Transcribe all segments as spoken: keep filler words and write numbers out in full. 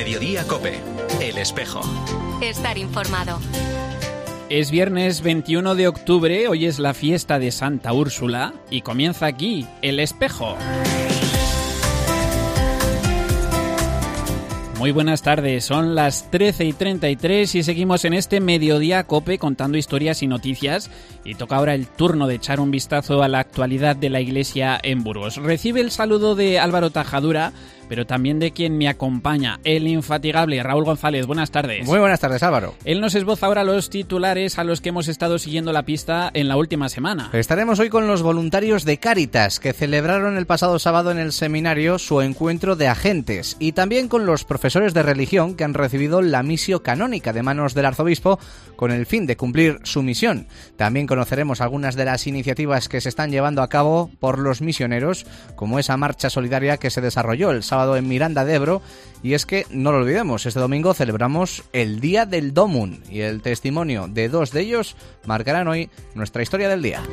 Mediodía COPE, El Espejo. Estar informado. Es viernes veintiuno de octubre, hoy es la fiesta de Santa Úrsula y comienza aquí El Espejo. Muy buenas tardes, son las trece y treinta y tres y seguimos en este Mediodía COPE contando historias y noticias, y toca ahora el turno de echar un vistazo a la actualidad de la Iglesia en Burgos. Recibe el saludo de Álvaro Tajadura, pero también de quien me acompaña, el infatigable Raúl González. Buenas tardes. Muy buenas tardes, Álvaro. Él nos esboza ahora los titulares a los que hemos estado siguiendo la pista en la última semana. Estaremos hoy con los voluntarios de Cáritas, que celebraron el pasado sábado en el seminario su encuentro de agentes, y también con los profesores de religión que han recibido la missio canónica de manos del arzobispo con el fin de cumplir su misión. También conoceremos algunas de las iniciativas que se están llevando a cabo por los misioneros, como esa marcha solidaria que se desarrolló el sábado en Miranda de Ebro. Y es que, no lo olvidemos, este domingo celebramos el Día del Dómun, y el testimonio de dos de ellos marcarán hoy nuestra historia del día.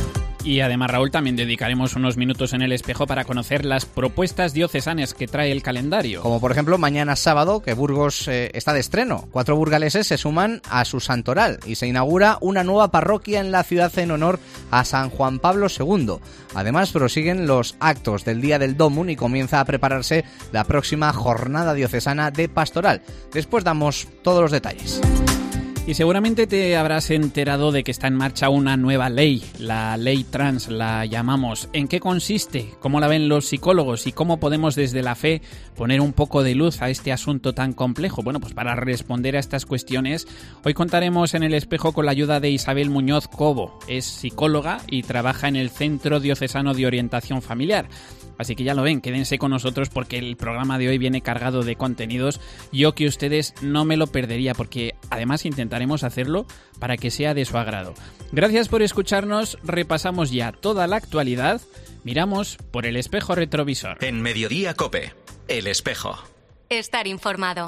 Y además, Raúl, también dedicaremos unos minutos en El Espejo para conocer las propuestas diocesanas que trae el calendario. Como por ejemplo mañana sábado, que Burgos eh, está de estreno. Cuatro burgaleses se suman a su santoral y se inaugura una nueva parroquia en la ciudad en honor a San Juan Pablo segundo. Además, prosiguen los actos del Día del Dómun y comienza a prepararse la próxima jornada diocesana de pastoral. Después damos todos los detalles. Y seguramente te habrás enterado de que está en marcha una nueva ley, la ley trans, la llamamos. ¿En qué consiste? ¿Cómo la ven los psicólogos? ¿Y cómo podemos desde la fe poner un poco de luz a este asunto tan complejo? Bueno, pues para responder a estas cuestiones, hoy contaremos en El Espejo con la ayuda de Isabel Muñoz Cobo. Es psicóloga y trabaja en el Centro Diocesano de Orientación Familiar. Así que ya lo ven, quédense con nosotros porque el programa de hoy viene cargado de contenidos. Yo que ustedes no me lo perdería, porque además intentaremos hacerlo para que sea de su agrado. Gracias por escucharnos, repasamos ya toda la actualidad, miramos por el espejo retrovisor. En Mediodía COPE, El Espejo. Estar informado.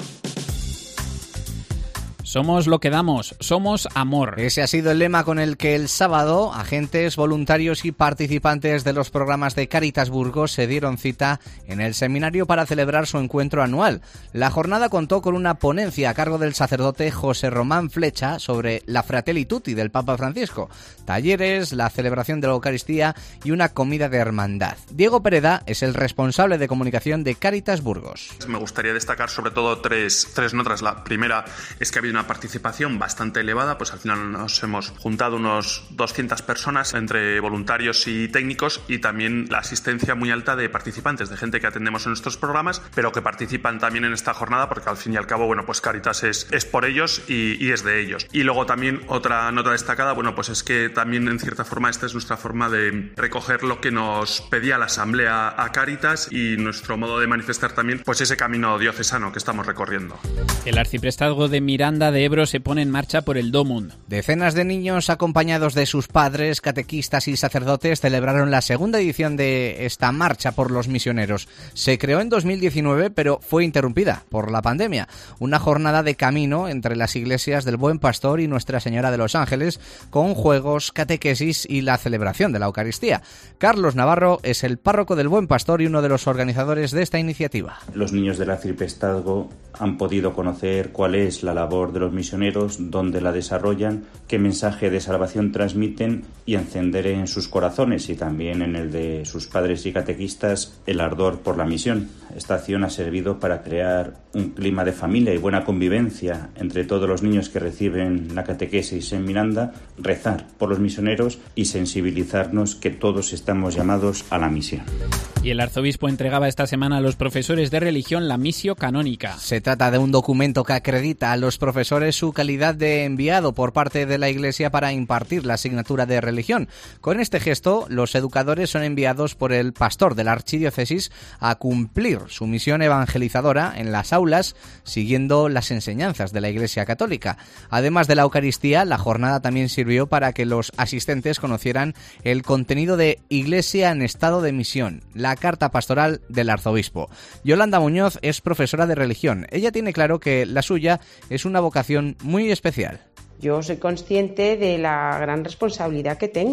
Somos lo que damos, somos amor. Ese ha sido el lema con el que el sábado agentes, voluntarios y participantes de los programas de Cáritas Burgos se dieron cita en el seminario para celebrar su encuentro anual. La jornada contó con una ponencia a cargo del sacerdote José Román Flecha sobre la Fratelli Tutti del Papa Francisco, talleres, la celebración de la Eucaristía y una comida de hermandad. Diego Pereda es el responsable de comunicación de Cáritas Burgos. Me gustaría destacar sobre todo tres, tres notas. La primera es que ha habido una participación bastante elevada, pues al final nos hemos juntado unos doscientas personas entre voluntarios y técnicos, y también la asistencia muy alta de participantes, de gente que atendemos en nuestros programas, pero que participan también en esta jornada, porque al fin y al cabo, bueno, pues Cáritas es, es por ellos y, y es de ellos. Y luego también otra nota destacada, bueno, pues es que también en cierta forma esta es nuestra forma de recoger lo que nos pedía la Asamblea a Cáritas y nuestro modo de manifestar también pues ese camino diocesano que estamos recorriendo. El arciprestazgo de Miranda de Ebro se pone en marcha por el Dómun. Decenas de niños acompañados de sus padres, catequistas y sacerdotes celebraron la segunda edición de esta marcha por los misioneros. Se creó en dos mil diecinueve, pero fue interrumpida por la pandemia. Una jornada de camino entre las iglesias del Buen Pastor y Nuestra Señora de los Ángeles, con juegos, catequesis y la celebración de la Eucaristía. Carlos Navarro es el párroco del Buen Pastor y uno de los organizadores de esta iniciativa. Los niños del arciprestazgo han podido conocer cuál es la labor de los misioneros, dónde la desarrollan, qué mensaje de salvación transmiten, y encender en sus corazones y también en el de sus padres y catequistas el ardor por la misión. Esta acción ha servido para crear un clima de familia y buena convivencia entre todos los niños que reciben la catequesis en Miranda, rezar por los misioneros y sensibilizarnos que todos estamos llamados a la misión. Y el arzobispo entregaba esta semana a los profesores de religión la missio canónica. Se trata de un documento que acredita a los profesores su calidad de enviado por parte de la Iglesia para impartir la asignatura de religión. Con este gesto, los educadores son enviados por el pastor de la archidiócesis a cumplir su misión evangelizadora en las aulas, siguiendo las enseñanzas de la Iglesia Católica. Además de la Eucaristía, la jornada también sirvió para que los asistentes conocieran el contenido de Iglesia en estado de misión, la carta pastoral del arzobispo. Yolanda Muñoz es profesora de religión. Ella tiene claro que la suya es una vocación muy especial. Yo soy consciente de la gran responsabilidad que tengo,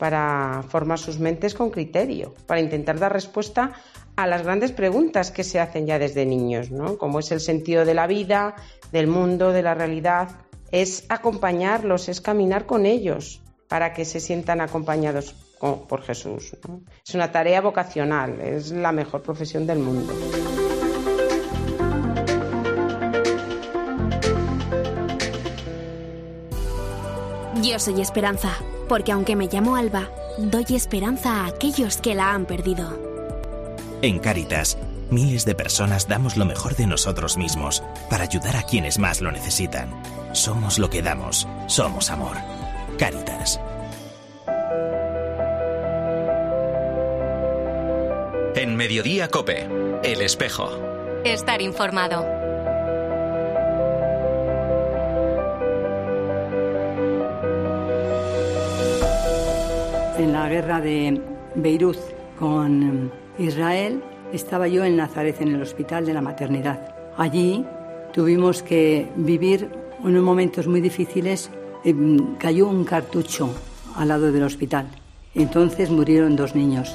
para formar sus mentes con criterio, para intentar dar respuesta a las grandes preguntas que se hacen ya desde niños, ¿no? Como es el sentido de la vida, del mundo, de la realidad. Es acompañarlos, es caminar con ellos para que se sientan acompañados por Jesús, ¿no? Es una tarea vocacional, es la mejor profesión del mundo. Yo soy Esperanza, porque aunque me llamo Alba, doy esperanza a aquellos que la han perdido. En Cáritas, miles de personas damos lo mejor de nosotros mismos para ayudar a quienes más lo necesitan. Somos lo que damos, somos amor. Cáritas. En Mediodía COPE, El Espejo. Estar informado. En la guerra de Beirut con Israel, estaba yo en Nazaret, en el hospital de la maternidad. Allí tuvimos que vivir unos momentos muy difíciles. Eh, cayó un cartucho al lado del hospital. Entonces murieron dos niños.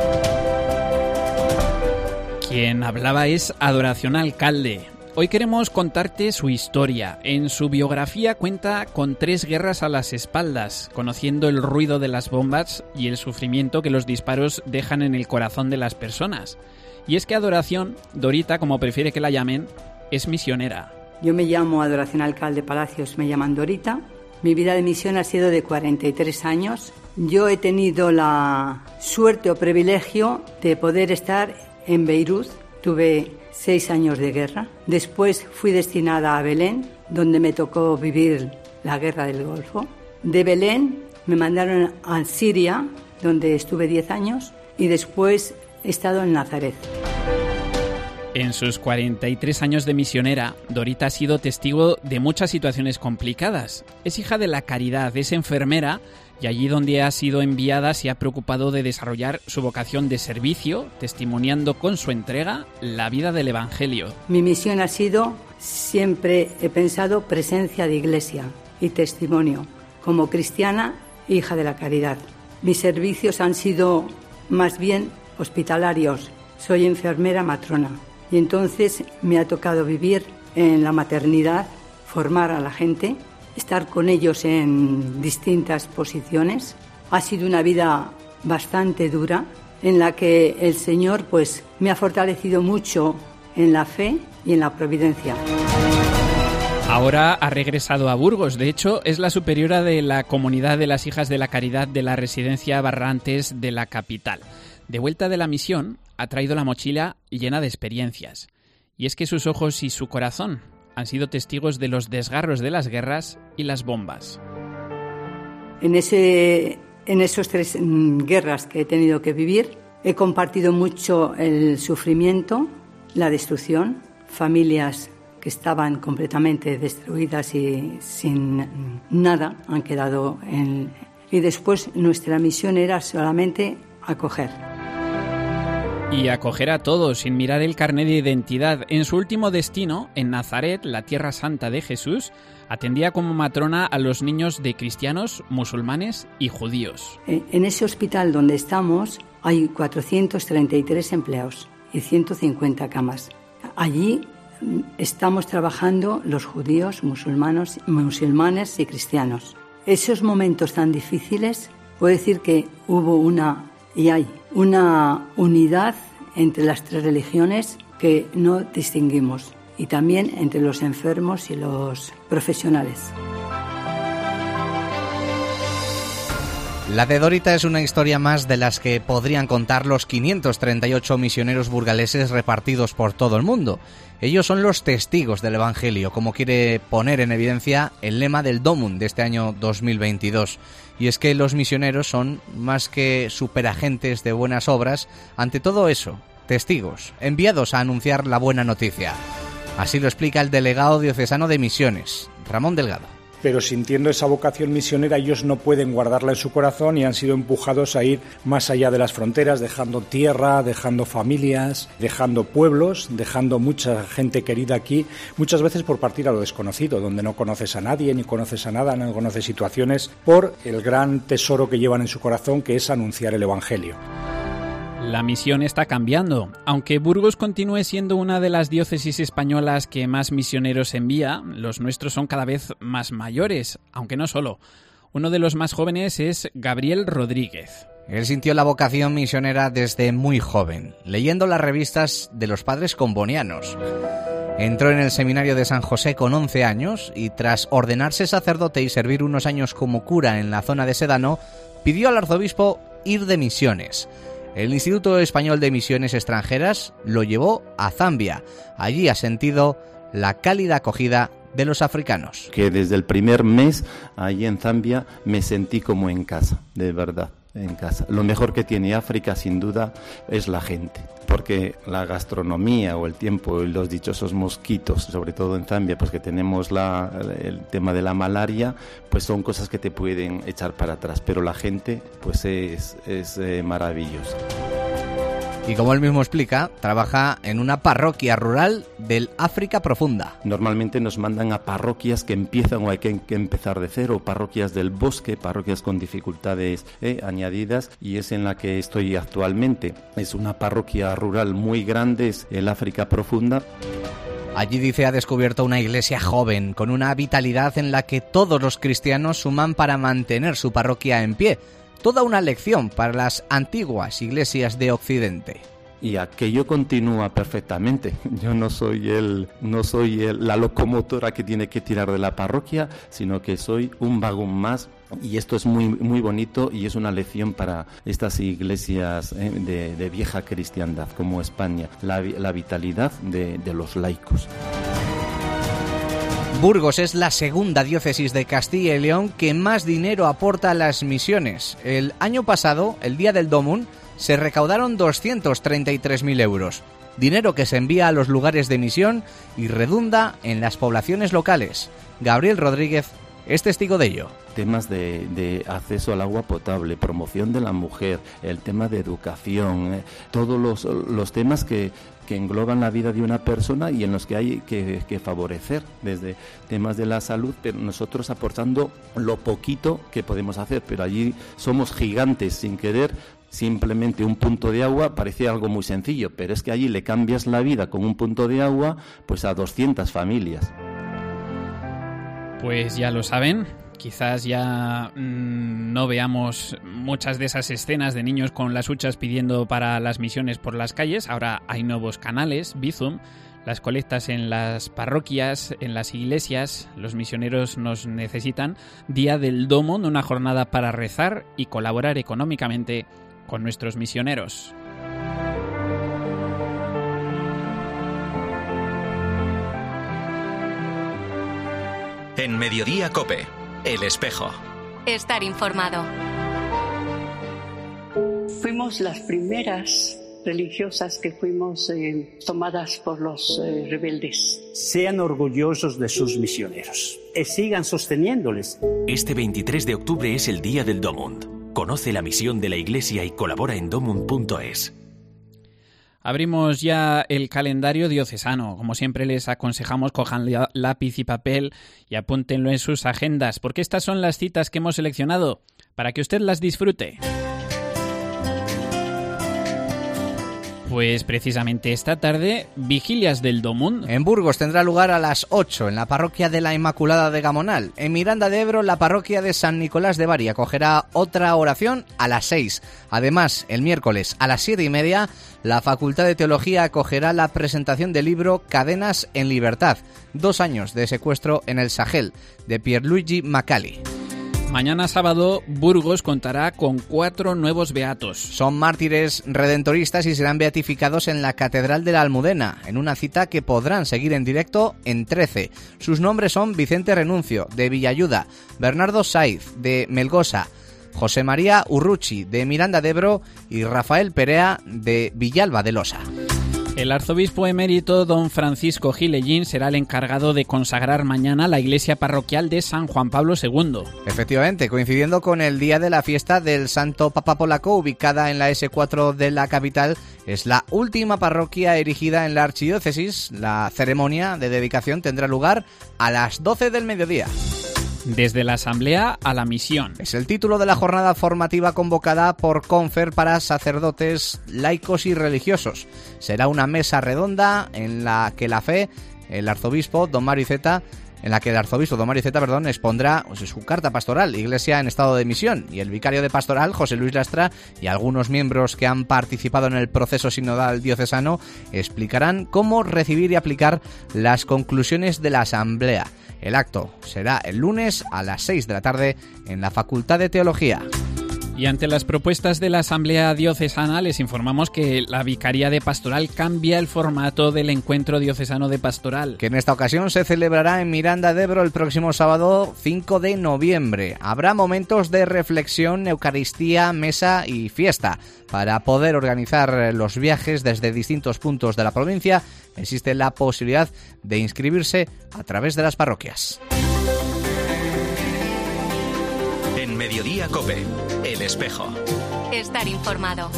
Quien hablaba es Adoración Alcalde. Hoy queremos contarte su historia. En su biografía cuenta con tres guerras a las espaldas, conociendo el ruido de las bombas y el sufrimiento que los disparos dejan en el corazón de las personas. Y es que Adoración, Dorita, como prefiere que la llamen, es misionera. Yo me llamo Adoración Alcalde Palacios, me llaman Dorita. Mi vida de misión ha sido de cuarenta y tres años. Yo he tenido la suerte o privilegio de poder estar en Beirut. Tuve seis años de guerra. Después fui destinada a Belén, donde me tocó vivir la guerra del Golfo. De Belén me mandaron a Siria, donde estuve diez años, y después he estado en Nazaret. En sus cuarenta y tres años de misionera, Dorita ha sido testigo de muchas situaciones complicadas. Es hija de la caridad, es enfermera, y allí donde ha sido enviada se ha preocupado de desarrollar su vocación de servicio, testimoniando con su entrega la vida del Evangelio. Mi misión ha sido, siempre he pensado, presencia de iglesia y testimonio, como cristiana, hija de la caridad. Mis servicios han sido más bien hospitalarios. Soy enfermera matrona y entonces me ha tocado vivir en la maternidad, formar a la gente, estar con ellos en distintas posiciones. Ha sido una vida bastante dura en la que el Señor pues me ha fortalecido mucho en la fe y en la providencia. Ahora ha regresado a Burgos. De hecho, es la superiora de la Comunidad de las Hijas de la Caridad de la Residencia Barrantes de la capital. De vuelta de la misión, ha traído la mochila llena de experiencias. Y es que sus ojos y su corazón han sido testigos de los desgarros de las guerras y las bombas. En, ese, en esas tres mm, guerras que he tenido que vivir, he compartido mucho el sufrimiento, la destrucción, familias que estaban completamente destruidas y sin nada han quedado en... Y después nuestra misión era solamente acoger. Y acoger a todos sin mirar el carnet de identidad. En su último destino, en Nazaret, la tierra santa de Jesús, atendía como matrona a los niños de cristianos, musulmanes y judíos. En ese hospital donde estamos hay cuatrocientos treinta y tres empleados y ciento cincuenta camas. Allí estamos trabajando los judíos, musulmanos, musulmanes y cristianos. Esos momentos tan difíciles, puedo decir que hubo una... Y hay una unidad entre las tres religiones que no distinguimos, y también entre los enfermos y los profesionales. La de Dorita es una historia más de las que podrían contar los quinientos treinta y ocho misioneros burgaleses repartidos por todo el mundo. Ellos son los testigos del Evangelio, como quiere poner en evidencia el lema del DOMUN de este año dos mil veintidós. Y es que los misioneros son más que superagentes de buenas obras, ante todo eso, testigos, enviados a anunciar la buena noticia. Así lo explica el delegado diocesano de Misiones, Ramón Delgado. pero sintiendo esa vocación misionera ellos no pueden guardarla en su corazón y han sido empujados a ir más allá de las fronteras, dejando tierra, dejando familias, dejando pueblos, dejando mucha gente querida aquí, muchas veces por partir a lo desconocido, donde no conoces a nadie, ni conoces a nada, no conoces situaciones, por el gran tesoro que llevan en su corazón, que es anunciar el Evangelio. La misión está cambiando. Aunque Burgos continúe siendo una de las diócesis españolas que más misioneros envía, los nuestros son cada vez más mayores, aunque no solo. Uno de los más jóvenes es Gabriel Rodríguez. Él sintió la vocación misionera desde muy joven, leyendo las revistas de los padres combonianos. Entró en el seminario de San José con once años y tras ordenarse sacerdote y servir unos años como cura en la zona de Sedano, pidió al arzobispo ir de misiones. El Instituto Español de Misiones Extranjeras lo llevó a Zambia. Allí ha sentido la cálida acogida de los africanos. Que desde el primer mes allí en Zambia me sentí como en casa, de verdad, en casa. Lo mejor que tiene África, sin duda, es la gente. Porque la gastronomía o el tiempo y los dichosos mosquitos, sobre todo en Zambia, pues que tenemos la, el tema de la malaria, pues son cosas que te pueden echar para atrás. Pero la gente, pues es, es eh, maravillosa. Y como él mismo explica, trabaja en una parroquia rural del África profunda. Normalmente nos mandan a parroquias que empiezan o hay que, que empezar de cero, parroquias del bosque, parroquias con dificultades eh, añadidas, y es en la que estoy actualmente. Es una parroquia rural muy grande, es el África profunda. Allí, dice, ha descubierto una iglesia joven, con una vitalidad en la que todos los cristianos suman para mantener su parroquia en pie. Toda una lección para las antiguas iglesias de Occidente. Y aquello continúa perfectamente. Yo no soy el, no soy el, la locomotora que tiene que tirar de la parroquia, sino que soy un vagón más. Y esto es muy, muy bonito y es una lección para estas iglesias eh, de, de vieja cristiandad como España, la, la vitalidad de, de los laicos. Burgos es la segunda diócesis de Castilla y León que más dinero aporta a las misiones. El año pasado, el día del Domum, se recaudaron doscientos treinta y tres mil euros. Dinero que se envía a los lugares de misión y redunda en las poblaciones locales. Gabriel Rodríguez es testigo de ello. Temas de, de acceso al agua potable, promoción de la mujer, el tema de educación, eh, todos los, los temas que, que engloban la vida de una persona y en los que hay que, que favorecer, desde temas de la salud, pero nosotros aportando lo poquito que podemos hacer, pero allí somos gigantes sin querer. Simplemente un punto de agua parece algo muy sencillo, pero es que allí le cambias la vida con un punto de agua pues a doscientas familias. Pues ya lo saben, quizás ya mmm, no veamos muchas de esas escenas de niños con las huchas pidiendo para las misiones por las calles. Ahora hay nuevos canales, Bizum, las colectas en las parroquias, en las iglesias. Los misioneros nos necesitan. Día del Domum, una jornada para rezar y colaborar económicamente con nuestros misioneros. En Mediodía COPE, El Espejo. Estar informado. Fuimos las primeras religiosas que fuimos eh, tomadas por los eh, rebeldes. Sean orgullosos de sus misioneros y sigan sosteniéndoles. Este veintitrés de octubre es el Día del Domum. Conoce la misión de la Iglesia y colabora en domum punto es. Abrimos ya el calendario diocesano. Como siempre les aconsejamos, cojan lápiz y papel y apúntenlo en sus agendas, porque estas son las citas que hemos seleccionado para que usted las disfrute. Pues precisamente esta tarde, Vigilias del Domum. En Burgos tendrá lugar a las ocho en la parroquia de la Inmaculada de Gamonal. En Miranda de Ebro, la parroquia de San Nicolás de Bari acogerá otra oración a las seis. Además, el miércoles a las siete y media, la Facultad de Teología acogerá la presentación del libro Cadenas en Libertad, dos años de secuestro en el Sahel, de Pierluigi Macali. Mañana sábado, Burgos contará con cuatro nuevos beatos. Son mártires redentoristas y serán beatificados en la Catedral de la Almudena, en una cita que podrán seguir en directo en trece. Sus nombres son Vicente Renuncio, de Villayuda, Bernardo Saiz, de Melgosa, José María Urruchi, de Miranda de Ebro, y Rafael Perea, de Villalba de Losa. El arzobispo emérito don Francisco Gilellín será el encargado de consagrar mañana la iglesia parroquial de San Juan Pablo segundo. Efectivamente, coincidiendo con el día de la fiesta del Santo Papa Polaco, ubicada en la ese cuatro de la capital, es la última parroquia erigida en la archidiócesis. La ceremonia de dedicación tendrá lugar a las doce del mediodía. Desde la Asamblea a la Misión. Es el título de la jornada formativa convocada por Confer para sacerdotes, laicos y religiosos. Será una mesa redonda en la que la fe, el arzobispo don Mario Iceta, en la que el arzobispo don Mario Iceta, perdón, expondrá pues, su carta pastoral, Iglesia en estado de misión, y el vicario de pastoral, José Luis Lastra, y algunos miembros que han participado en el proceso sinodal diocesano explicarán cómo recibir y aplicar las conclusiones de la Asamblea. El acto será el lunes a las seis de la tarde en la Facultad de Teología. Y ante las propuestas de la Asamblea Diocesana, les informamos que la Vicaría de Pastoral cambia el formato del Encuentro Diocesano de Pastoral. Que en esta ocasión se celebrará en Miranda de Ebro el próximo sábado cinco de noviembre. Habrá momentos de reflexión, Eucaristía, mesa y fiesta. Para poder organizar los viajes desde distintos puntos de la provincia, existe la posibilidad de inscribirse a través de las parroquias. En Mediodía COPE, El Espejo. Estar informado.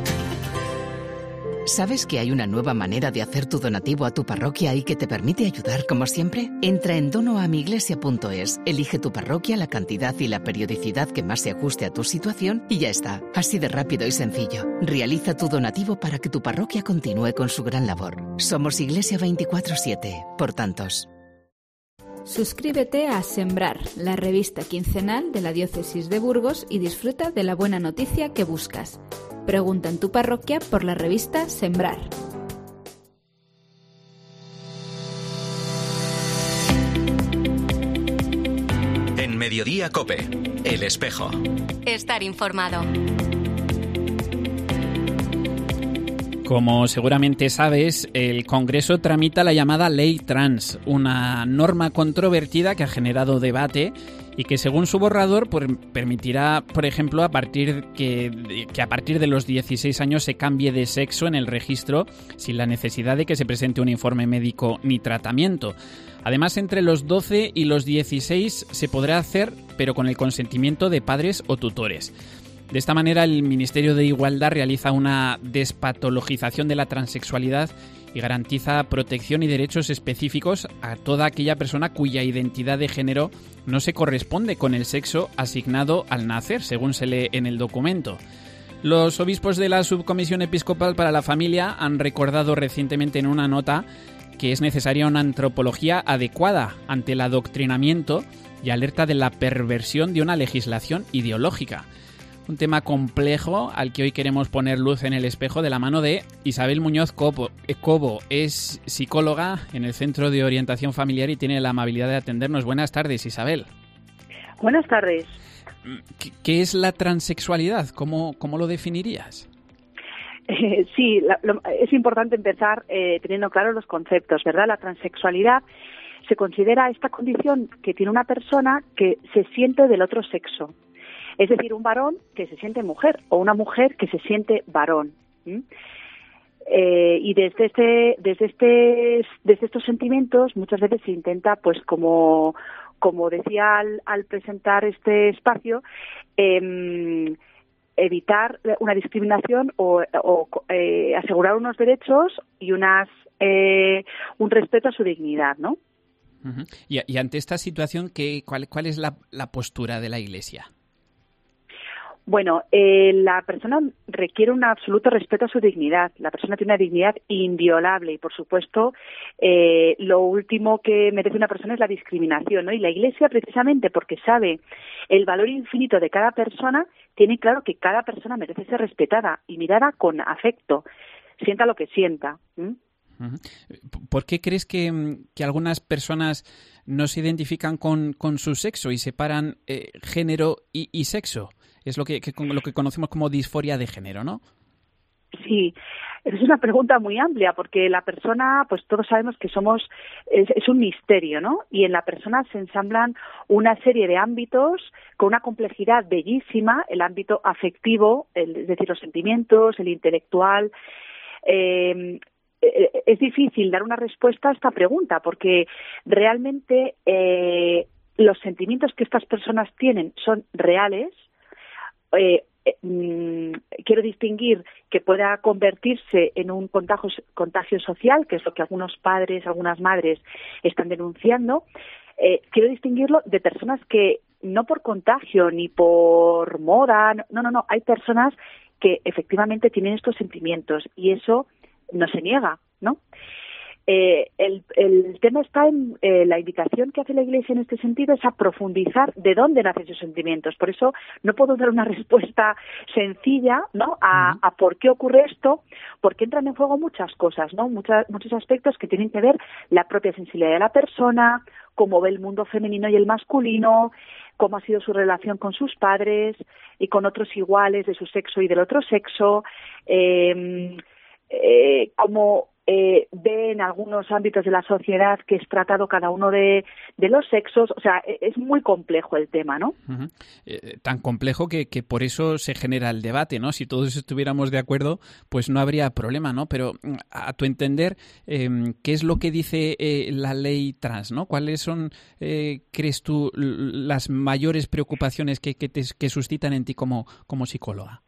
¿Sabes que hay una nueva manera de hacer tu donativo a tu parroquia y que te permite ayudar como siempre? Entra en dono a mi iglesia punto es, elige tu parroquia, la cantidad y la periodicidad que más se ajuste a tu situación y ya está. Así de rápido y sencillo. Realiza tu donativo para que tu parroquia continúe con su gran labor. Somos Iglesia veinticuatro siete, por tantos. Suscríbete a Sembrar, la revista quincenal de la Diócesis de Burgos y disfruta de la buena noticia que buscas. Pregunta en tu parroquia por la revista Sembrar. En Mediodía COPE, El Espejo. Estar informado. Como seguramente sabes, el Congreso tramita la llamada Ley Trans, una norma controvertida que ha generado debate y que según su borrador pues, permitirá, por ejemplo, a partir que, que a partir de los dieciséis años se cambie de sexo en el registro sin la necesidad de que se presente un informe médico ni tratamiento. Además, entre los doce y los dieciséis se podrá hacer, pero con el consentimiento de padres o tutores. De esta manera, el Ministerio de Igualdad realiza una despatologización de la transexualidad y garantiza protección y derechos específicos a toda aquella persona cuya identidad de género no se corresponde con el sexo asignado al nacer, según se lee en el documento. Los obispos de la Subcomisión Episcopal para la Familia han recordado recientemente en una nota que es necesaria una antropología adecuada ante el adoctrinamiento y alerta de la perversión de una legislación ideológica. Un tema complejo al que hoy queremos poner luz en el espejo de la mano de Isabel Muñoz Cobo. Cobo es psicóloga en el Centro de Orientación Familiar y tiene la amabilidad de atendernos. Buenas tardes, Isabel. Buenas tardes. ¿Qué es la transexualidad? ¿Cómo, cómo lo definirías? Eh, sí, la, lo, es importante empezar eh, teniendo claros los conceptos, ¿verdad? La transexualidad se considera esta condición que tiene una persona que se siente del otro sexo. Es decir, un varón que se siente mujer o una mujer que se siente varón. ¿Mm? Eh, y desde este, desde este, desde estos sentimientos muchas veces se intenta, pues como, como decía al, al presentar este espacio, eh, evitar una discriminación o, o eh, asegurar unos derechos y unas eh, un respeto a su dignidad, ¿no? Uh-huh. Y, y ante esta situación, ¿qué, cuál, cuál es la, la postura de la Iglesia? Bueno, eh, la persona requiere un absoluto respeto a su dignidad. La persona tiene una dignidad inviolable y, por supuesto, eh, lo último que merece una persona es la discriminación, ¿no? Y la Iglesia, precisamente porque sabe el valor infinito de cada persona, tiene claro que cada persona merece ser respetada y mirada con afecto, sienta lo que sienta. ¿Mm? ¿Por qué crees que, que algunas personas no se identifican con, con su sexo y separan eh, género y, y sexo? Es lo que, que lo que conocemos como disforia de género, ¿no? Sí, es una pregunta muy amplia porque la persona, pues todos sabemos que somos, es, es un misterio, ¿no? Y en la persona se ensamblan una serie de ámbitos con una complejidad bellísima, el ámbito afectivo, el, es decir, los sentimientos, el intelectual, eh, eh, es difícil dar una respuesta a esta pregunta, porque realmente eh, los sentimientos que estas personas tienen son reales. Eh, eh, mm, quiero distinguir que pueda convertirse en un contagio, contagio social, que es lo que algunos padres, algunas madres están denunciando. Eh, quiero distinguirlo de personas que no por contagio ni por moda, no, no, no, hay personas que efectivamente tienen estos sentimientos y eso no se niega, ¿no? Eh, el, el tema está en eh, la invitación que hace la Iglesia en este sentido es a profundizar de dónde nacen esos sentimientos. Por eso no puedo dar una respuesta sencilla, ¿no? A, a por qué ocurre esto, porque entran en juego muchas cosas, ¿no? Muchas, muchos aspectos que tienen que ver la propia sensibilidad de la persona, cómo ve el mundo femenino y el masculino, cómo ha sido su relación con sus padres y con otros iguales de su sexo y del otro sexo, eh, eh, cómo Eh, ve en algunos ámbitos de la sociedad que es tratado cada uno de, de los sexos. O sea, es muy complejo el tema, ¿no? Uh-huh. Eh, tan complejo que, que por eso se genera el debate, ¿no? Si todos estuviéramos de acuerdo, pues no habría problema, ¿no? Pero a tu entender, eh, ¿qué es lo que dice eh, la ley trans, ¿no? ¿Cuáles son, eh, crees tú, las mayores preocupaciones que, que, te, que suscitan en ti como, como psicóloga?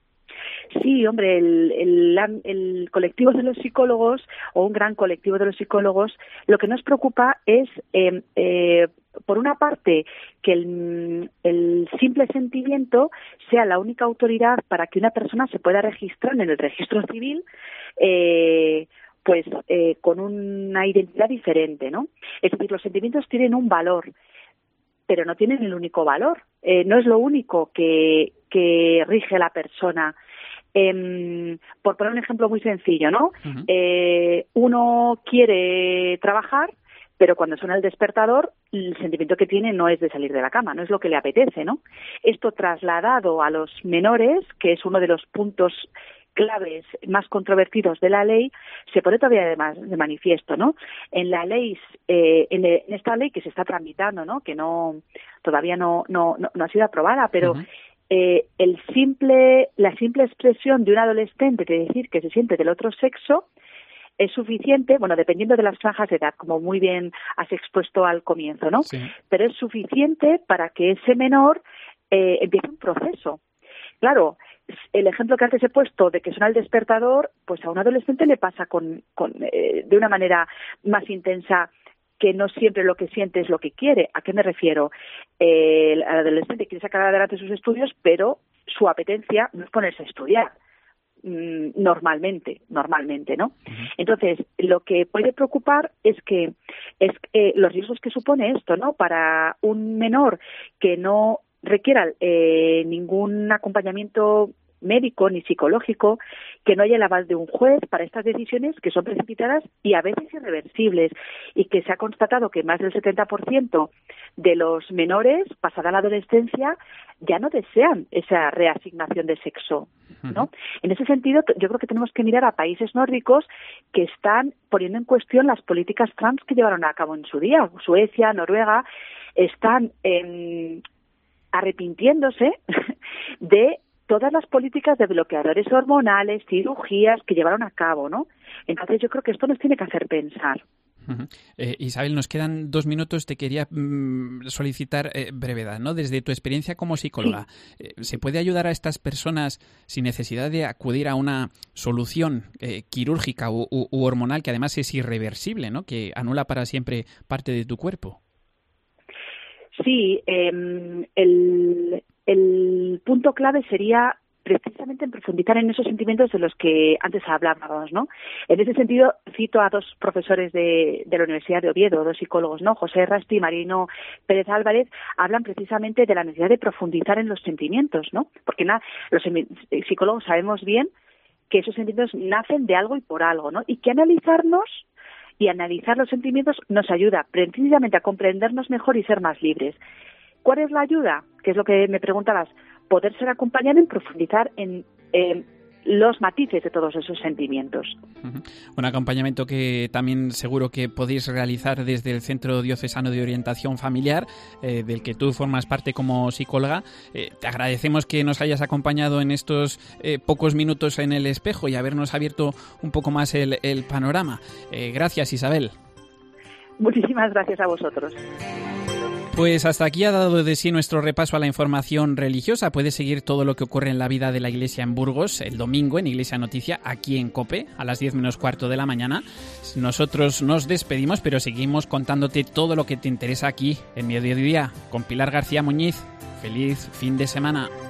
Sí, hombre, el, el, el colectivo de los psicólogos, o un gran colectivo de los psicólogos, lo que nos preocupa es, eh, eh, por una parte, que el, el simple sentimiento sea la única autoridad para que una persona se pueda registrar en el registro civil, eh, pues eh, con una identidad diferente, ¿no? Es decir, los sentimientos tienen un valor, pero no tienen el único valor. Eh, no es lo único que, que rige a la persona. Eh, por poner un ejemplo muy sencillo, ¿no? Uh-huh. Eh, uno quiere trabajar, pero cuando suena el despertador, el sentimiento que tiene no es de salir de la cama, no es lo que le apetece, ¿no? Esto trasladado a los menores, que es uno de los puntos claves más controvertidos de la ley, se pone todavía de, más, de manifiesto, ¿no? En la ley, eh, en, en esta ley que se está tramitando, ¿no? Que no todavía no no no, no ha sido aprobada, pero uh-huh. Eh, el simple, la simple expresión de un adolescente de decir que se siente del otro sexo es suficiente, bueno, dependiendo de las franjas de edad, como muy bien has expuesto al comienzo, ¿no? Sí. Pero es suficiente para que ese menor eh, empiece un proceso. Claro, el ejemplo que antes he puesto de que suena el despertador, pues a un adolescente le pasa con, con eh, de una manera más intensa, que no siempre lo que siente es lo que quiere. ¿A qué me refiero? Eh, el adolescente quiere sacar adelante sus estudios, pero su apetencia no es ponerse a estudiar mm, normalmente, normalmente, ¿no? Uh-huh. Entonces, lo que puede preocupar es que es eh, los riesgos que supone esto, ¿no? Para un menor que no requiera eh, ningún acompañamiento médico ni psicológico, que no haya el aval de un juez para estas decisiones que son precipitadas y a veces irreversibles, y que se ha constatado que más del setenta por ciento de los menores, pasada la adolescencia, ya no desean esa reasignación de sexo, ¿no? Uh-huh. En ese sentido, yo creo que tenemos que mirar a países nórdicos que están poniendo en cuestión las políticas trans que llevaron a cabo en su día. Suecia, Noruega, están eh, arrepintiéndose de todas las políticas de bloqueadores hormonales, cirugías que llevaron a cabo, ¿no? Entonces yo creo que esto nos tiene que hacer pensar. Uh-huh. Eh, Isabel, nos quedan dos minutos. Te quería mm, solicitar eh, brevedad, ¿no? Desde tu experiencia como psicóloga, sí. eh, ¿se puede ayudar a estas personas sin necesidad de acudir a una solución eh, quirúrgica u, u, u hormonal que además es irreversible, ¿no? Que anula para siempre parte de tu cuerpo? Sí, eh, el, el punto clave sería precisamente en profundizar en esos sentimientos de los que antes hablábamos, ¿no? En ese sentido, cito a dos profesores de, de la Universidad de Oviedo, dos psicólogos, ¿no? José Rasti y Marino Pérez Álvarez, hablan precisamente de la necesidad de profundizar en los sentimientos, ¿no? Porque na, los psicólogos sabemos bien que esos sentimientos nacen de algo y por algo, ¿no? Y que analizarnos y analizar los sentimientos nos ayuda precisamente a comprendernos mejor y ser más libres. ¿Cuál es la ayuda? Que es lo que me preguntabas. Poder ser acompañado en profundizar en eh, los matices de todos esos sentimientos. Uh-huh. Un acompañamiento que también seguro que podéis realizar desde el Centro Diocesano de Orientación Familiar, eh, del que tú formas parte como psicóloga. Eh, te agradecemos que nos hayas acompañado en estos eh, pocos minutos en El Espejo y habernos abierto un poco más el, el panorama. Eh, gracias, Isabel. Muchísimas gracias a vosotros. Pues hasta aquí ha dado de sí nuestro repaso a la información religiosa. Puedes seguir todo lo que ocurre en la vida de la Iglesia en Burgos el domingo en Iglesia Noticia, aquí en COPE, a las diez menos cuarto de la mañana. Nosotros nos despedimos, pero seguimos contándote todo lo que te interesa aquí en Mediodía con Pilar García Muñiz. Feliz fin de semana.